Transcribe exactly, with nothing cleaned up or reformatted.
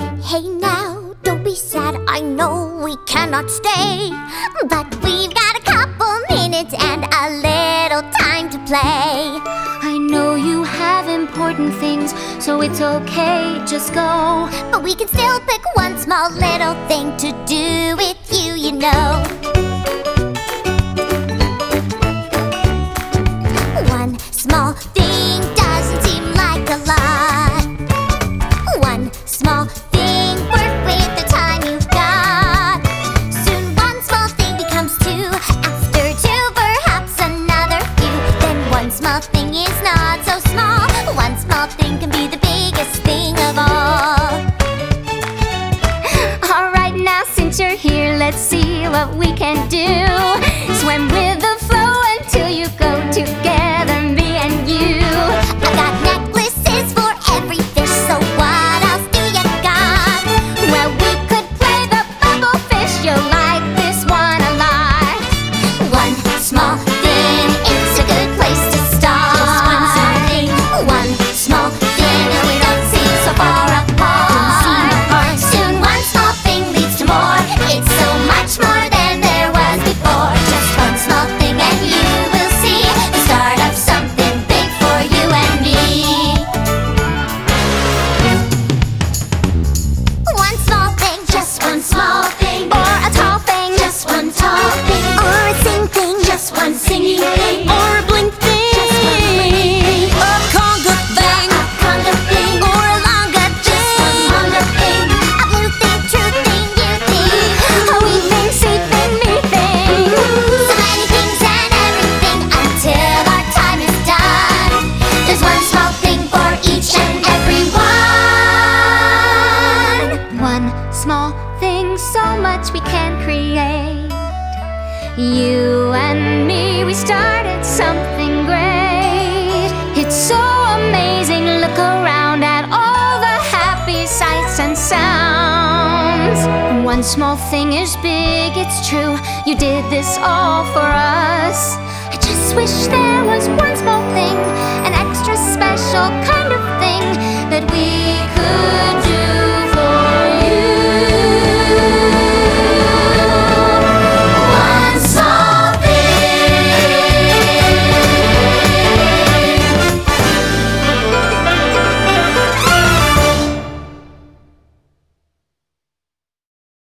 Hey now, don't be sad, I know we cannot stay, but we've got a couple minutes and a little time to play. I know you have important things, so it's okay, just go. But we can still pick one small little thing to do with you, you know. One small thing doesn't seem like a lot. One small thing, work with the time you've got. Soon one small thing becomes two, after two perhaps another few. Then one small thing is not so small. One small thing can be the biggest thing of all. Alright, now since you're here, let's see what we can do. Swim with the flow until you go together, me and you. I've got necklaces for every fish, so what else do you got? Well, we could play the bubble fish, you'll like this one a lot. One small thing, it's a good place to start. Just one small thing, one small thing, and we don't seem so far apart. Soon one small thing leads to more. It's so much more than there was before. Just one small thing and you will see the start of something big for you and me. One small thing, just one small thing, Or a tall thing, just one tall thing, or a sing thing, just one singing thing, Or a blink thing, just one blinking thing, a conga thing, a conga thing, or a longa just one thing. longer thing, a blue thing, true thing, you thing, a wee thing, sweet thing, me thing. so many things and everything until our time is done. There's one small thing for each and every one. One small thing, so much we can create. You and me, we started something great. It's so amazing, look around at all the happy sights and sounds. One small thing is big, it's true, you did this all for us. I just wish there was one small thing, an extra special kind of thing that we